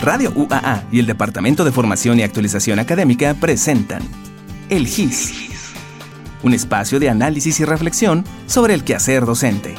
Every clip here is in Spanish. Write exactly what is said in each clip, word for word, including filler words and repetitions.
Radio U A A y el Departamento de Formación y Actualización Académica presentan El G I S, un espacio de análisis y reflexión sobre el quehacer docente.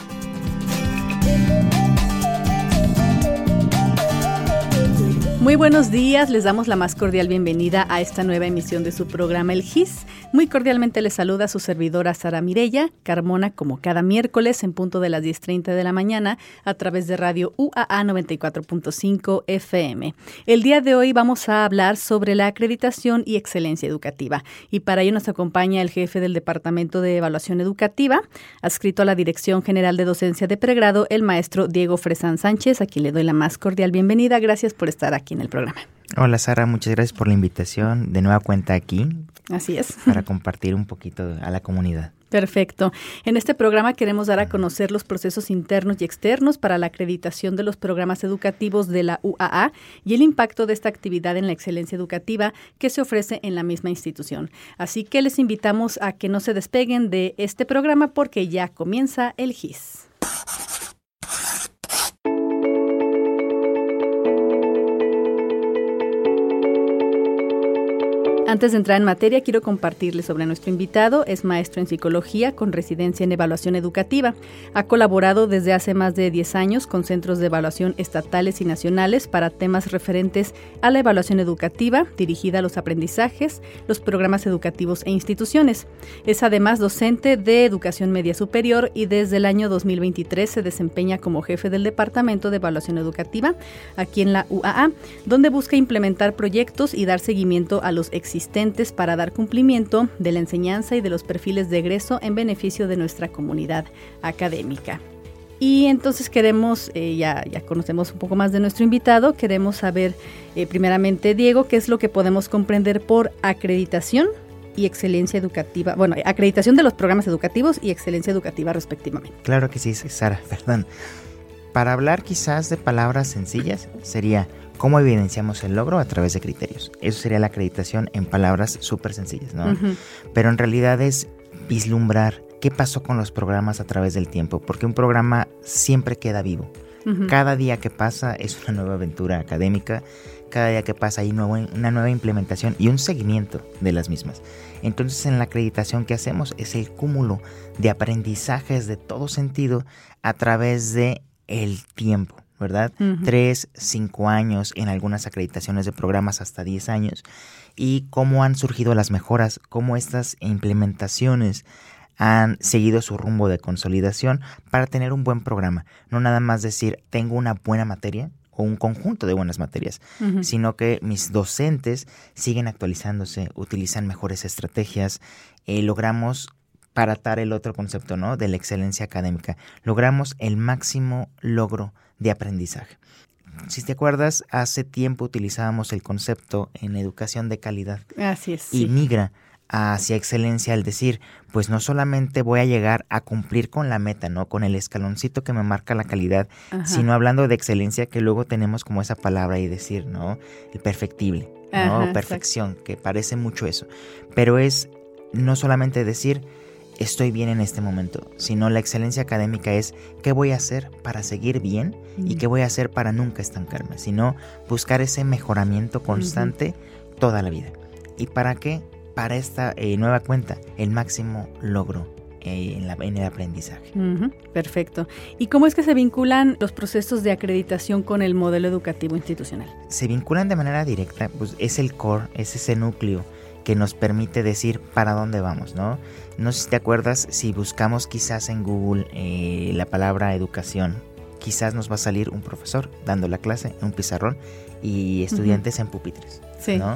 Muy buenos días, les damos la más cordial bienvenida a esta nueva emisión de su programa El G I S. Muy cordialmente les saluda su servidora Sara Mireya Carmona, como cada miércoles en punto de las diez treinta de la mañana a través de Radio U A A noventa y cuatro punto cinco F M. El día de hoy vamos a hablar sobre la acreditación y excelencia educativa, y para ello nos acompaña el jefe del Departamento de Evaluación Educativa, adscrito a la Dirección General de Docencia de Pregrado, el maestro Diego Fresán Sánchez, a quien le doy la más cordial bienvenida. Gracias por estar aquí en el programa. Hola Sara, muchas gracias por la invitación. De nueva cuenta aquí. Así es. Para compartir un poquito a la comunidad. Perfecto. En este programa queremos dar a conocer los procesos internos y externos para la acreditación de los programas educativos de la U A A y el impacto de esta actividad en la excelencia educativa que se ofrece en la misma institución. Así que les invitamos a que no se despeguen de este programa porque ya comienza el G I S. Antes de entrar en materia, quiero compartirles sobre nuestro invitado. Es maestro en psicología con residencia en evaluación educativa. Ha colaborado desde hace más de diez años con centros de evaluación estatales y nacionales para temas referentes a la evaluación educativa dirigida a los aprendizajes, los programas educativos e instituciones. Es además docente de educación media superior y desde el año dos mil veintitrés se desempeña como jefe del Departamento de Evaluación Educativa aquí en la U A A, donde busca implementar proyectos y dar seguimiento a los existentes para dar cumplimiento de la enseñanza y de los perfiles de egreso en beneficio de nuestra comunidad académica. Y entonces queremos, eh, ya, ya conocemos un poco más de nuestro invitado, queremos saber eh, primeramente, Diego, qué es lo que podemos comprender por acreditación y excelencia educativa, bueno, acreditación de los programas educativos y excelencia educativa respectivamente. Claro que sí, Sara, perdón. Para hablar quizás de palabras sencillas, sería cómo evidenciamos el logro a través de criterios. Eso sería la acreditación en palabras súper sencillas, ¿no? Uh-huh. Pero en realidad es vislumbrar qué pasó con los programas a través del tiempo, porque un programa siempre queda vivo. Uh-huh. Cada día que pasa es una nueva aventura académica, cada día que pasa hay nuevo, una nueva implementación y un seguimiento de las mismas. Entonces, en la acreditación que hacemos es el cúmulo de aprendizajes de todo sentido a través de el tiempo, ¿verdad? Uh-huh. Tres, cinco años, en algunas acreditaciones de programas hasta diez años, y cómo han surgido las mejoras, cómo estas implementaciones han seguido su rumbo de consolidación para tener un buen programa. No nada más decir, tengo una buena materia o un conjunto de buenas materias, uh-huh. sino que mis docentes siguen actualizándose, utilizan mejores estrategias, eh, logramos para atar el otro concepto, ¿no? De la excelencia académica. Logramos el máximo logro de aprendizaje. Si te acuerdas, hace tiempo utilizábamos el concepto en educación de calidad. Así es. Y sí. Migra hacia excelencia al decir, pues no solamente voy a llegar a cumplir con la meta, ¿no? Con el escaloncito que me marca la calidad, Ajá. sino hablando de excelencia, que luego tenemos como esa palabra y decir, ¿no? El perfectible, ¿no? Ajá, perfección, exacto. Que parece mucho eso. Pero es no solamente decir, estoy bien en este momento, sino la excelencia académica es qué voy a hacer para seguir bien uh-huh. y qué voy a hacer para nunca estancarme, sino buscar ese mejoramiento constante uh-huh. toda la vida. ¿Y para qué? Para esta eh, nueva cuenta, el máximo logro eh, en, la, en el aprendizaje. Uh-huh. Perfecto. ¿Y cómo es que se vinculan los procesos de acreditación con el modelo educativo institucional? Se vinculan de manera directa, pues es el core, es ese núcleo que nos permite decir para dónde vamos, ¿no? No sé si te acuerdas, si buscamos quizás en Google eh, la palabra educación, quizás nos va a salir un profesor dando la clase en un pizarrón y estudiantes uh-huh. en pupitres, sí. ¿no?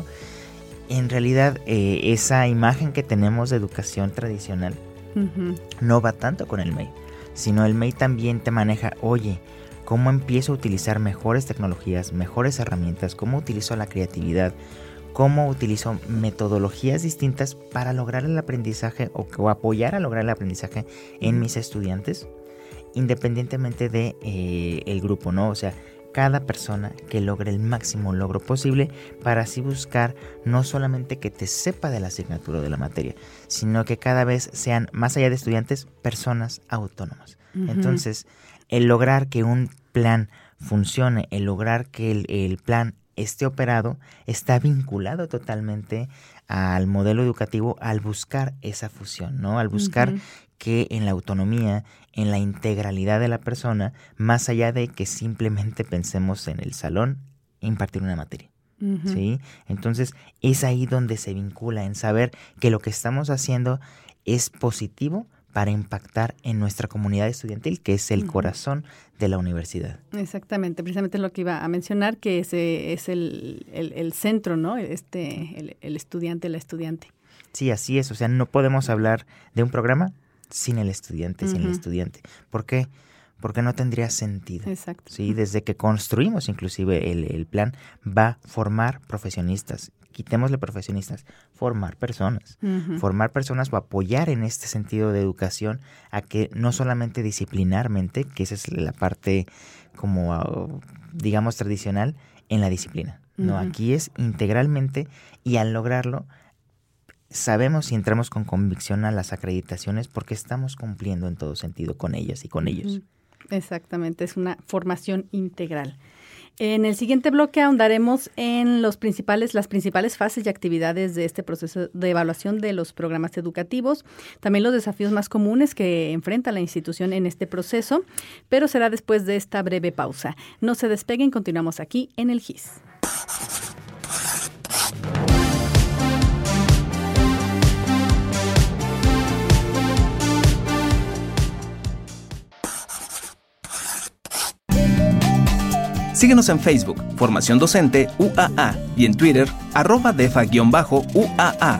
En realidad, eh, esa imagen que tenemos de educación tradicional uh-huh. no va tanto con el M E I, sino el M E I también te maneja, oye, ¿cómo empiezo a utilizar mejores tecnologías, mejores herramientas? ¿Cómo utilizo la creatividad? ¿Cómo utilizo metodologías distintas para lograr el aprendizaje o, o apoyar a lograr el aprendizaje en mis estudiantes? Independientemente de eh, el grupo, ¿no? O sea, cada persona que logre el máximo logro posible para así buscar no solamente que te sepa de la asignatura o de la materia, sino que cada vez sean, más allá de estudiantes, personas autónomas. Uh-huh. Entonces, el lograr que un plan funcione, el lograr que el, el plan este operado está vinculado totalmente al modelo educativo al buscar esa fusión, ¿no? Al buscar uh-huh. que en la autonomía, en la integralidad de la persona, más allá de que simplemente pensemos en el salón, impartir una materia. Uh-huh. ¿Sí? Entonces es ahí donde se vincula en saber que lo que estamos haciendo es positivo para impactar en nuestra comunidad estudiantil, que es el uh-huh. corazón de la universidad. Exactamente, precisamente lo que iba a mencionar, que ese es el, el, el centro, ¿no? Este, el, el estudiante, la estudiante. Sí, así es. O sea, no podemos hablar de un programa sin el estudiante, uh-huh. sin el estudiante. ¿Por qué? Porque no tendría sentido. Exacto. Sí, desde que construimos inclusive el, el plan, va a formar profesionistas. Quitémosle profesionistas, formar personas. Uh-huh. Formar personas o apoyar en este sentido de educación a que no solamente disciplinarmente, que esa es la parte como, digamos, tradicional, en la disciplina. Uh-huh. No, aquí es integralmente, y al lograrlo sabemos y entramos con convicción a las acreditaciones porque estamos cumpliendo en todo sentido con ellas y con uh-huh. ellos. Exactamente, es una formación integral. En el siguiente bloque ahondaremos en los principales, las principales fases y actividades de este proceso de evaluación de los programas educativos, también los desafíos más comunes que enfrenta la institución en este proceso, pero será después de esta breve pausa. No se despeguen, continuamos aquí en el G I S. Síguenos en Facebook, Formación Docente U A A, y en Twitter, arroba defa-U A A.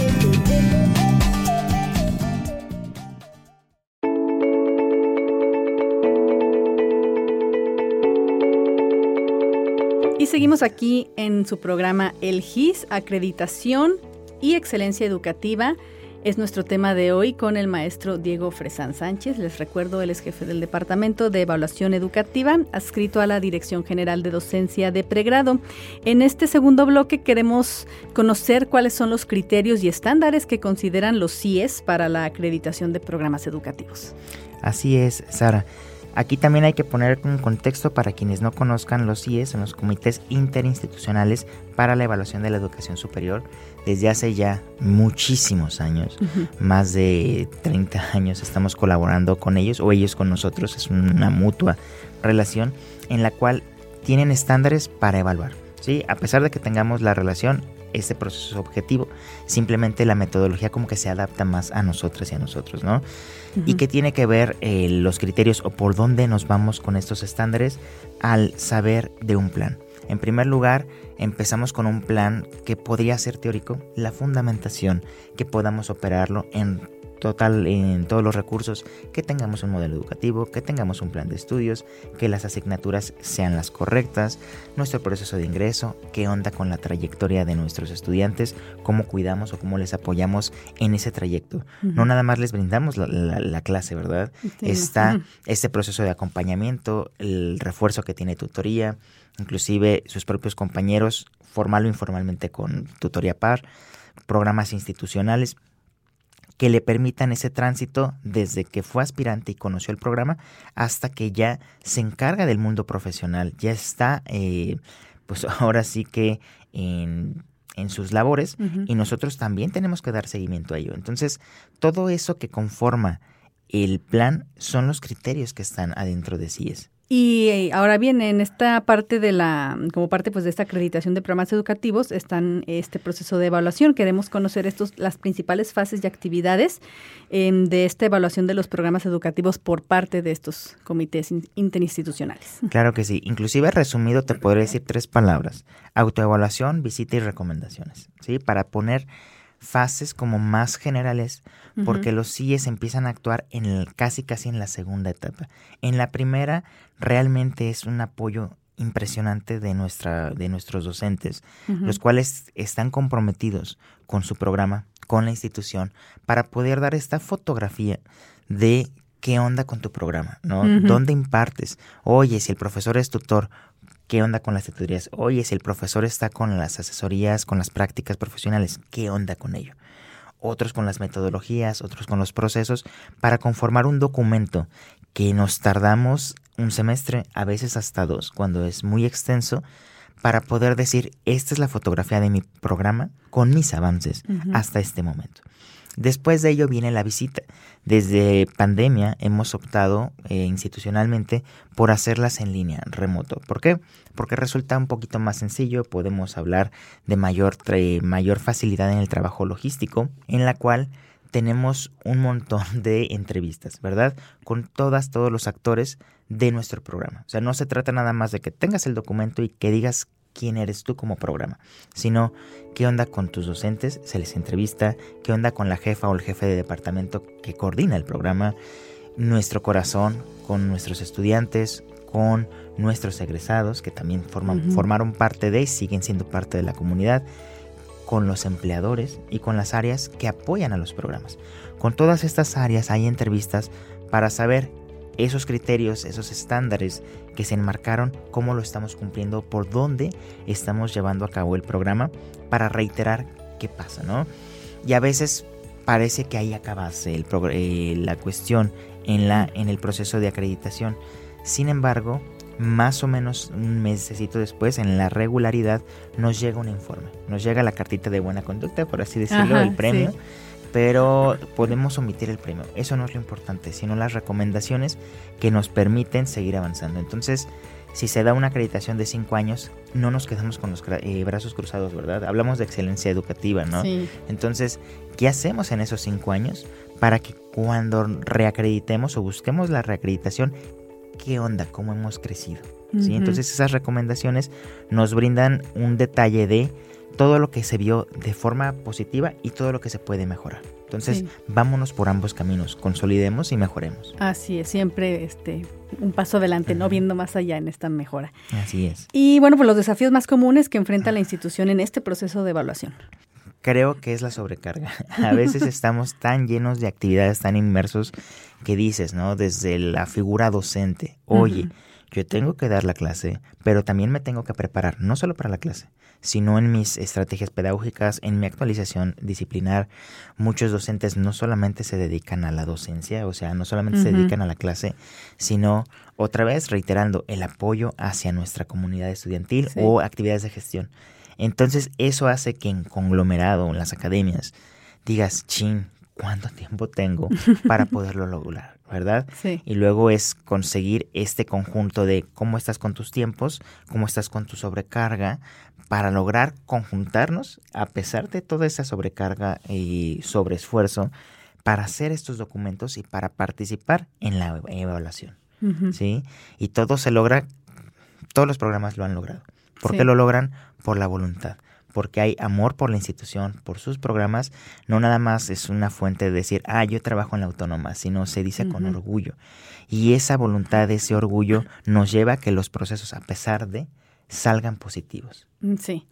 Y seguimos aquí en su programa El G I S, Acreditación y Excelencia Educativa. Es nuestro tema de hoy con el maestro Diego Fresán Sánchez. Les recuerdo, él es jefe del Departamento de Evaluación Educativa, adscrito a la Dirección General de Docencia de Pregrado. En este segundo bloque queremos conocer cuáles son los criterios y estándares que consideran los C I E S para la acreditación de programas educativos. Así es, Sara. Aquí también hay que poner un contexto para quienes no conozcan los C I E S, son los comités interinstitucionales para la evaluación de la educación superior. Desde hace ya muchísimos años, uh-huh. más de treinta años, estamos colaborando con ellos o ellos con nosotros. Es una mutua relación en la cual tienen estándares para evaluar, ¿sí? A pesar de que tengamos la relación, este proceso es objetivo, simplemente la metodología como que se adapta más a nosotras y a nosotros, ¿no? Uh-huh. ¿Y qué tiene que ver eh, los criterios o por dónde nos vamos con estos estándares al saber de un plan? En primer lugar, empezamos con un plan que podría ser teórico, la fundamentación, que podamos operarlo en total en todos los recursos, que tengamos un modelo educativo, que tengamos un plan de estudios, que las asignaturas sean las correctas, nuestro proceso de ingreso, qué onda con la trayectoria de nuestros estudiantes, cómo cuidamos o cómo les apoyamos en ese trayecto. Uh-huh. No nada más les brindamos la, la, la clase, ¿verdad? Sí. Está uh-huh. este proceso de acompañamiento, el refuerzo que tiene tutoría, inclusive sus propios compañeros, formal o informalmente con tutoría par, programas institucionales que le permitan ese tránsito desde que fue aspirante y conoció el programa hasta que ya se encarga del mundo profesional, ya está, eh, pues ahora sí que en, en sus labores, uh-huh. y nosotros también tenemos que dar seguimiento a ello. Entonces, todo eso que conforma el plan son los criterios que están adentro de C I E S. Y ahora bien, en esta parte de la, como parte pues de esta acreditación de programas educativos, están este proceso de evaluación. Queremos conocer estos, las principales fases y actividades eh, de esta evaluación de los programas educativos por parte de estos comités interinstitucionales. Claro que sí. Inclusive resumido te podría decir tres palabras: autoevaluación, visita y recomendaciones, ¿sí? Para poner fases como más generales, porque uh-huh. los C I E S empiezan a actuar en el, casi casi en la segunda etapa. En la primera realmente es un apoyo impresionante de nuestra de nuestros docentes, uh-huh. los cuales están comprometidos con su programa, con la institución, para poder dar esta fotografía de qué onda con tu programa, ¿no? Uh-huh. ¿Dónde impartes? Oye, si el profesor es tutor, ¿qué onda con las tutorías? Oye, si el profesor está con las asesorías, con las prácticas profesionales, ¿qué onda con ello? Otros con las metodologías, otros con los procesos, para conformar un documento que nos tardamos un semestre, a veces hasta dos, cuando es muy extenso, para poder decir, esta es la fotografía de mi programa con mis avances uh-huh. hasta este momento. Después de ello viene la visita. Desde pandemia hemos optado eh, institucionalmente por hacerlas en línea, remoto. ¿Por qué? Porque resulta un poquito más sencillo, podemos hablar de mayor, tra- mayor facilidad en el trabajo logístico, en la cual tenemos un montón de entrevistas, ¿verdad? Con todas, todos los actores de nuestro programa. O sea, no se trata nada más de que tengas el documento y que digas quién eres tú como programa, sino qué onda con tus docentes, se les entrevista, qué onda con la jefa o el jefe de departamento que coordina el programa, nuestro corazón con nuestros estudiantes, con nuestros egresados que también forman, uh-huh. formaron parte de y siguen siendo parte de la comunidad, con los empleadores y con las áreas que apoyan a los programas. Con todas estas áreas hay entrevistas para saber esos criterios, esos estándares que se enmarcaron, cómo lo estamos cumpliendo, por dónde estamos llevando a cabo el programa, para reiterar qué pasa, ¿no? Y a veces parece que ahí acabase el progr- eh, la cuestión en, la, en el proceso de acreditación. Sin embargo, más o menos un mesecito después, en la regularidad, nos llega un informe, nos llega la cartita de buena conducta, por así decirlo, Ajá, el premio. Sí. Pero podemos omitir el premio. Eso no es lo importante, sino las recomendaciones que nos permiten seguir avanzando. Entonces, si se da una acreditación de cinco años, no nos quedamos con los eh, brazos cruzados, ¿verdad? Hablamos de excelencia educativa, ¿no? Sí. Entonces, ¿qué hacemos en esos cinco años para que cuando reacreditemos o busquemos la reacreditación, qué onda, cómo hemos crecido? ¿Sí? Uh-huh. Entonces, esas recomendaciones nos brindan un detalle de todo lo que se vio de forma positiva y todo lo que se puede mejorar. Entonces, sí. vámonos por ambos caminos, consolidemos y mejoremos. Así es, siempre este un paso adelante, uh-huh. no viendo más allá en esta mejora. Así es. Y bueno, pues los desafíos más comunes que enfrenta la institución en este proceso de evaluación. Creo que es la sobrecarga. A veces estamos tan llenos de actividades, tan inmersos, que dices, ¿no? Desde la figura docente, oye, uh-huh. yo tengo que dar la clase, pero también me tengo que preparar, no solo para la clase, sino en mis estrategias pedagógicas, en mi actualización disciplinar. Muchos docentes no solamente se dedican a la docencia, o sea, no solamente uh-huh. se dedican a la clase, sino, otra vez reiterando, el apoyo hacia nuestra comunidad estudiantil sí. o actividades de gestión. Entonces, eso hace que en conglomerado, en las academias, digas, chin, ¿cuánto tiempo tengo para poderlo lograr? ¿Verdad? Sí. Y luego es conseguir este conjunto de cómo estás con tus tiempos, cómo estás con tu sobrecarga, para lograr conjuntarnos a pesar de toda esa sobrecarga y sobreesfuerzo para hacer estos documentos y para participar en la evaluación. Uh-huh. ¿Sí? Y todo se logra, todos los programas lo han logrado. ¿Por sí. qué lo logran? Por la voluntad. Porque hay amor por la institución, por sus programas. No nada más es una fuente de decir, ah, yo trabajo en la autónoma, sino se dice uh-huh. con orgullo. Y esa voluntad, ese orgullo nos lleva a que los procesos, a pesar de, salgan positivos. Sí.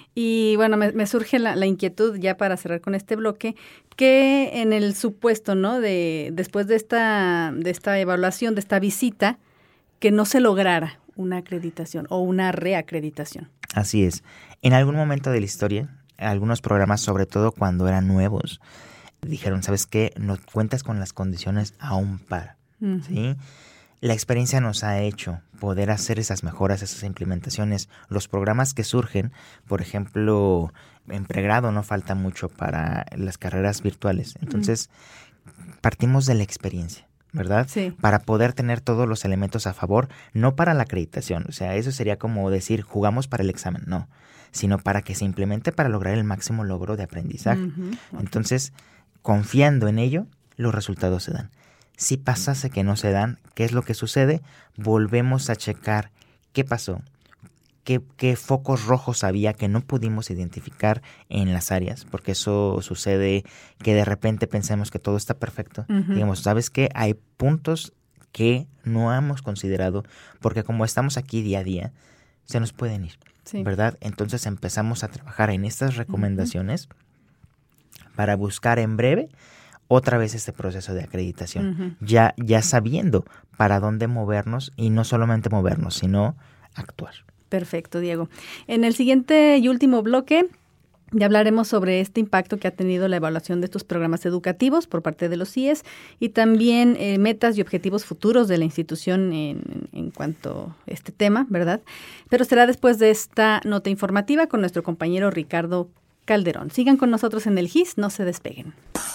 Y bueno, me, me surge la, la inquietud ya para cerrar con este bloque, que en el supuesto, ¿no? De después de esta, de esta evaluación, de esta visita, que no se lograra una acreditación o una reacreditación. Así es. En algún momento de la historia, algunos programas, sobre todo cuando eran nuevos, dijeron, ¿sabes qué? No cuentas con las condiciones aún para. Uh-huh. ¿Sí? La experiencia nos ha hecho poder hacer esas mejoras, esas implementaciones. Los programas que surgen, por ejemplo, en pregrado no falta mucho para las carreras virtuales. Entonces, uh-huh. partimos de la experiencia, ¿verdad? Sí. Para poder tener todos los elementos a favor, no para la acreditación. O sea, eso sería como decir, jugamos para el examen, no. Sino para que se implemente para lograr el máximo logro de aprendizaje. Uh-huh. Okay. Entonces, confiando en ello, los resultados se dan. Si pasase que no se dan, ¿qué es lo que sucede? Volvemos a checar qué pasó, qué, qué focos rojos había que no pudimos identificar en las áreas, porque eso sucede que de repente pensemos que todo está perfecto. Uh-huh. Digamos, ¿sabes qué? Hay puntos que no hemos considerado, porque como estamos aquí día a día, se nos pueden ir, sí. ¿verdad? Entonces empezamos a trabajar en estas recomendaciones uh-huh. para buscar en breve otra vez este proceso de acreditación, uh-huh. ya, ya sabiendo para dónde movernos y no solamente movernos, sino actuar. Perfecto, Diego. En el siguiente y último bloque ya hablaremos sobre este impacto que ha tenido la evaluación de estos programas educativos por parte de los C I E S y también eh, metas y objetivos futuros de la institución en, en cuanto a este tema, ¿verdad? Pero será después de esta nota informativa con nuestro compañero Ricardo Calderón. Sigan con nosotros en el G I S, no se despeguen.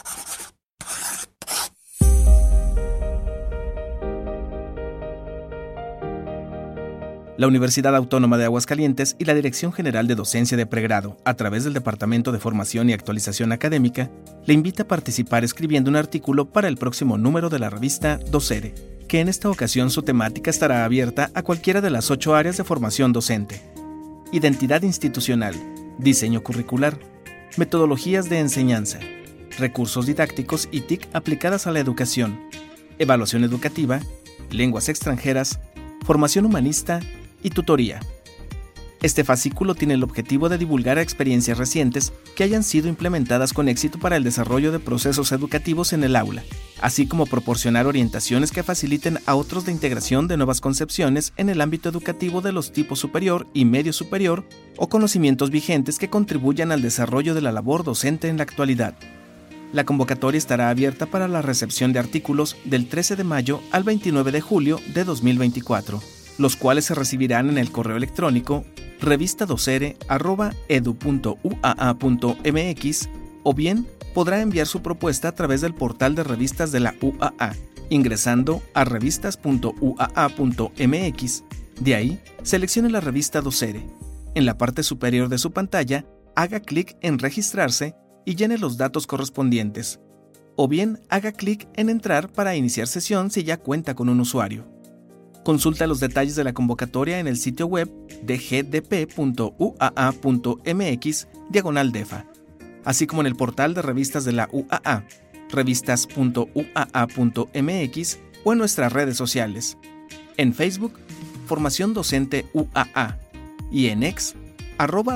La Universidad Autónoma de Aguascalientes y la Dirección General de Docencia de Pregrado, a través del Departamento de Formación y Actualización Académica, le invita a participar escribiendo un artículo para el próximo número de la revista Docere, que en esta ocasión su temática estará abierta a cualquiera de las ocho áreas de formación docente: identidad institucional, diseño curricular, metodologías de enseñanza, recursos didácticos y T I C aplicadas a la educación, evaluación educativa, lenguas extranjeras, formación humanista y tutoría. Este fascículo tiene el objetivo de divulgar experiencias recientes que hayan sido implementadas con éxito para el desarrollo de procesos educativos en el aula, así como proporcionar orientaciones que faciliten a otros la integración de nuevas concepciones en el ámbito educativo de los tipos superior y medio superior o conocimientos vigentes que contribuyan al desarrollo de la labor docente en la actualidad. La convocatoria estará abierta para la recepción de artículos del trece de mayo al veintinueve de julio de dos mil veinticuatro, los cuales se recibirán en el correo electrónico revistadocere arroba edu punto u a a punto m x o bien podrá enviar su propuesta a través del portal de revistas de la U A A, ingresando a revistas punto u a a punto m x. De ahí, seleccione la revista Docere. En la parte superior de su pantalla, haga clic en registrarse y llene los datos correspondientes. O bien, haga clic en entrar para iniciar sesión si ya cuenta con un usuario. Consulta los detalles de la convocatoria en el sitio web de g d p punto u a a punto m x diagonal defa, así como en el portal de revistas de la U A A, revistas punto u a a punto m x o en nuestras redes sociales. En Facebook, Formación Docente U A A y en X, arroba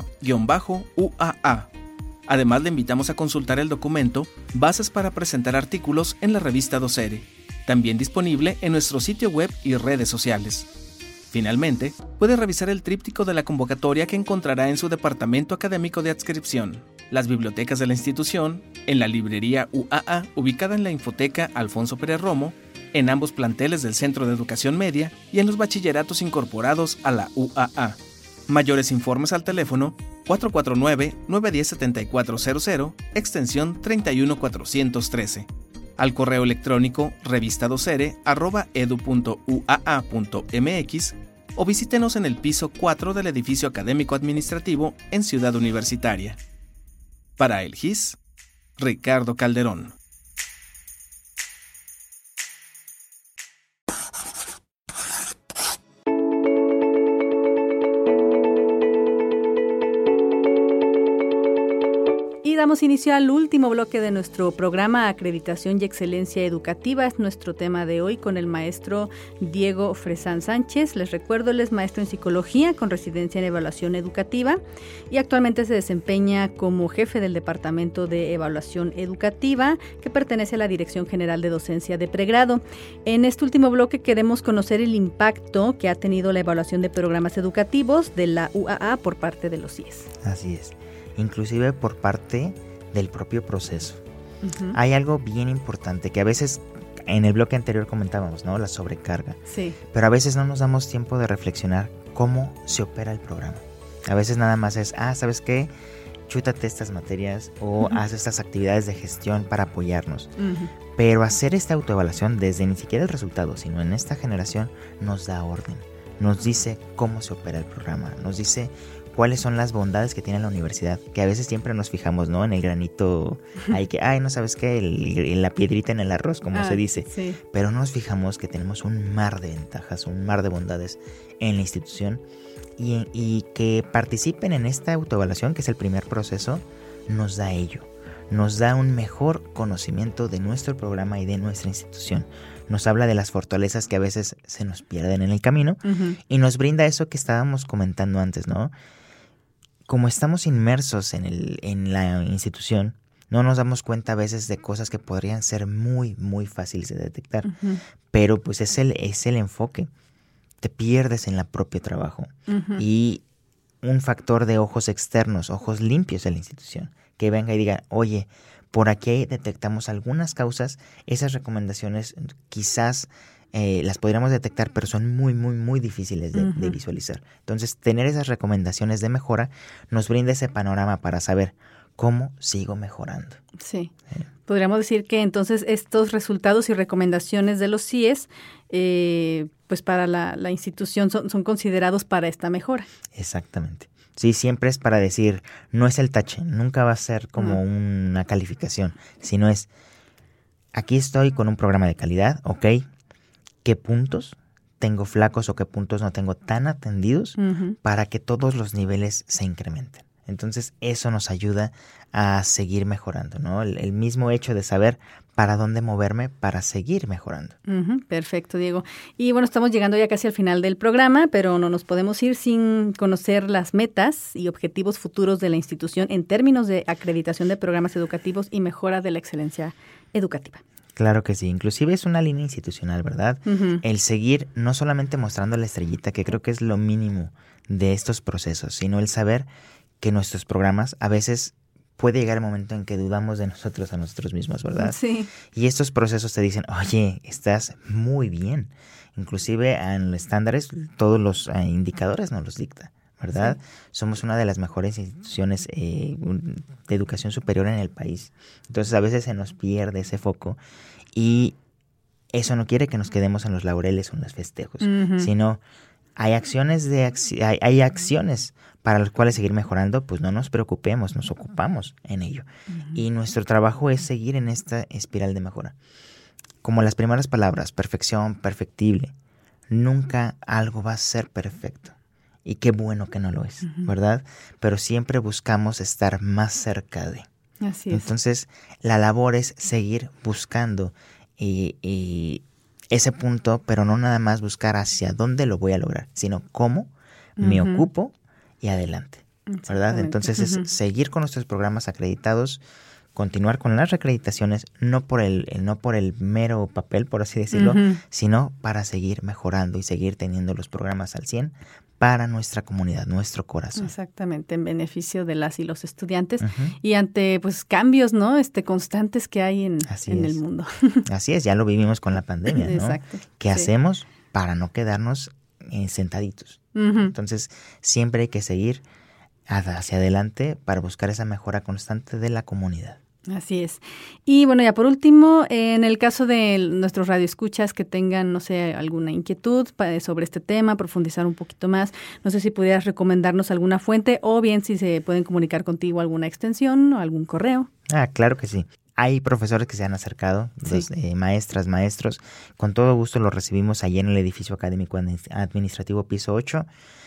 defa-U A A. Además, le invitamos a consultar el documento Bases para presentar artículos en la revista Docere, también disponible en nuestro sitio web y redes sociales. Finalmente, puede revisar el tríptico de la convocatoria que encontrará en su departamento académico de adscripción, las bibliotecas de la institución, en la librería U A A ubicada en la Infoteca Alfonso Pérez Romo, en ambos planteles del Centro de Educación Media y en los bachilleratos incorporados a la U A A. Mayores informes al teléfono cuatro cuatro nueve, nueve uno cero, siete cuatro cero cero, extensión treinta y uno cuatrocientos trece. Al correo electrónico revistadocere arroba edu punto u a a punto m x o visítenos en el piso cuatro del edificio académico administrativo en Ciudad Universitaria. Para el G I S, Ricardo Calderón. Damos inicio al último bloque de nuestro programa Acreditación y Excelencia Educativa. Es nuestro tema de hoy con el maestro Diego Fresán Sánchez. Les recuerdo, él es maestro en Psicología con residencia en Evaluación Educativa y actualmente se desempeña como jefe del Departamento de Evaluación Educativa que pertenece a la Dirección General de Docencia de Pregrado. En este último bloque queremos conocer el impacto que ha tenido la evaluación de programas educativos de la U A A por parte de los I E S. Así es. Inclusive por parte del propio proceso. Uh-huh. Hay algo bien importante que a veces en el bloque anterior comentábamos, ¿no? La sobrecarga. Sí. Pero a veces no nos damos tiempo de reflexionar cómo se opera el programa. A veces nada más es, ah, ¿sabes qué? Chútate estas materias o uh-huh. haz estas actividades de gestión para apoyarnos. Uh-huh. Pero hacer esta autoevaluación desde ni siquiera el resultado, sino en esta generación nos da orden. Nos dice cómo se opera el programa, nos dice cuáles son las bondades que tiene la universidad, que a veces siempre nos fijamos, ¿no? En el granito, hay que, ay, no sabes qué, el, la piedrita en el arroz, como ah, se dice. Sí. Pero no nos fijamos que tenemos un mar de ventajas, un mar de bondades en la institución y, y que participen en esta autoevaluación, que es el primer proceso, nos da ello. Nos da un mejor conocimiento de nuestro programa y de nuestra institución. Nos habla de las fortalezas que a veces se nos pierden en el camino uh-huh. y nos brinda eso que estábamos comentando antes, ¿no? Como estamos inmersos en, el, en la institución, no nos damos cuenta a veces de cosas que podrían ser muy, muy fáciles de detectar. Uh-huh. Pero pues es el, es el enfoque. Te pierdes en el propio trabajo. Uh-huh. Y un factor de ojos externos, ojos limpios de la institución, que venga y diga, oye, por aquí detectamos algunas causas, esas recomendaciones quizás eh, las podríamos detectar, pero son muy, muy, muy difíciles de, uh-huh. de visualizar. Entonces, tener esas recomendaciones de mejora nos brinda ese panorama para saber cómo sigo mejorando. Sí. ¿Sí? Podríamos decir que entonces estos resultados y recomendaciones de los C I E S, eh, pues para la, la institución son, son considerados para esta mejora. Exactamente. Sí, siempre es para decir, no es el tache, nunca va a ser como uh-huh. una calificación, sino es, aquí estoy con un programa de calidad, ok, ¿qué puntos tengo flacos o qué puntos no tengo tan atendidos uh-huh. para que todos los niveles se incrementen? Entonces, eso nos ayuda a seguir mejorando, ¿no? El, el mismo hecho de saber para dónde moverme para seguir mejorando. Uh-huh, perfecto, Diego. Y bueno, estamos llegando ya casi al final del programa, pero no nos podemos ir sin conocer las metas y objetivos futuros de la institución en términos de acreditación de programas educativos y mejora de la excelencia educativa. Claro que sí, inclusive es una línea institucional, ¿verdad? Uh-huh. El seguir no solamente mostrando la estrellita, que creo que es lo mínimo de estos procesos, sino el saber que nuestros programas a veces puede llegar el momento en que dudamos de nosotros a nosotros mismos, ¿verdad? Sí. Y estos procesos te dicen, oye, estás muy bien. Inclusive en los estándares, todos los eh, indicadores nos los dicta, ¿verdad? Sí. Somos una de las mejores instituciones eh, de educación superior en el país. Entonces a veces se nos pierde ese foco y eso no quiere que nos quedemos en los laureles o en los festejos, uh-huh. sino hay acciones de acci- hay, hay acciones para las cuales seguir mejorando, pues no nos preocupemos, nos ocupamos en ello. Uh-huh. Y nuestro trabajo es seguir en esta espiral de mejora. Como las primeras palabras, perfección, perfectible, nunca algo va a ser perfecto. Y qué bueno que no lo es, uh-huh. ¿verdad? Pero siempre buscamos estar más cerca de. Así es. Entonces, la labor es seguir buscando y, y ese punto, pero no nada más buscar hacia dónde lo voy a lograr, sino cómo uh-huh. me ocupo y adelante, ¿verdad? Entonces uh-huh. es seguir con nuestros programas acreditados, continuar con las reacreditaciones, no por el, el no por el mero papel, por así decirlo, uh-huh. sino para seguir mejorando y seguir teniendo los programas al cien para nuestra comunidad, nuestro corazón. Exactamente, en beneficio de las y los estudiantes uh-huh. y ante pues cambios, ¿no? Este constantes que hay en, en el mundo. Así es, ya lo vivimos con la pandemia, ¿no? Exacto. ¿Qué sí. hacemos para no quedarnos eh, sentaditos? Uh-huh. Entonces, siempre hay que seguir hacia adelante para buscar esa mejora constante de la comunidad. Así es. Y bueno, ya por último, en el caso de nuestros radioescuchas que tengan, no sé, alguna inquietud sobre este tema, profundizar un poquito más, no sé si pudieras recomendarnos alguna fuente o bien si se pueden comunicar contigo alguna extensión o algún correo. Ah, claro que sí. Hay profesores que se han acercado, sí. los, eh, maestras, maestros. Con todo gusto los recibimos allí en el edificio académico administrativo piso ocho.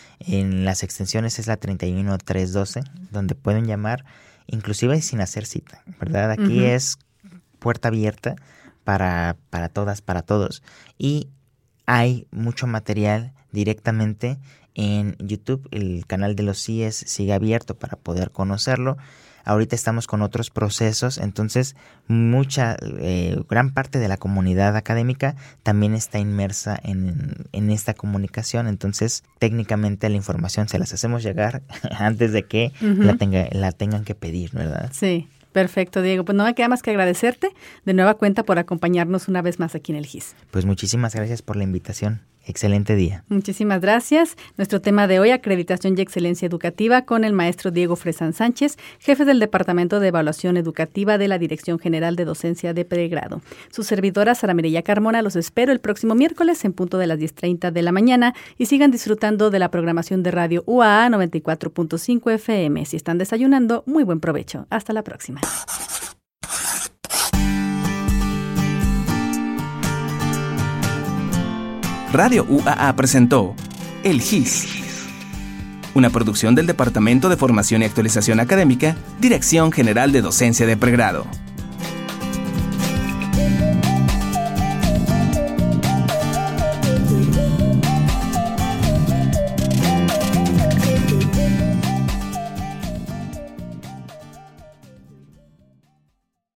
En las extensiones es la treinta y uno trescientos doce, donde pueden llamar inclusive sin hacer cita, ¿verdad? Aquí uh-huh. es puerta abierta para, para todas, para todos. Y hay mucho material directamente en YouTube. El canal de los C I E S sigue abierto para poder conocerlo. Ahorita estamos con otros procesos, entonces mucha, eh, gran parte de la comunidad académica también está inmersa en, en esta comunicación. Entonces, técnicamente la información se las hacemos llegar antes de que uh-huh. la, tenga, la tengan que pedir, ¿verdad? Sí, perfecto, Diego. Pues no me queda más que agradecerte de nueva cuenta por acompañarnos una vez más aquí en el G I S. Pues muchísimas gracias por la invitación. Excelente día. Muchísimas gracias. Nuestro tema de hoy, acreditación y excelencia educativa, con el maestro Diego Fresán Sánchez, jefe del Departamento de Evaluación Educativa de la Dirección General de Docencia de Pregrado. Su servidora, Sara Mireya Carmona, los espero el próximo miércoles en punto de las diez treinta de la mañana y sigan disfrutando de la programación de Radio U A A noventa y cuatro punto cinco F M. Si están desayunando, muy buen provecho. Hasta la próxima. Radio U A A presentó El G I S, una producción del Departamento de Formación y Actualización Académica, Dirección General de Docencia de Pregrado.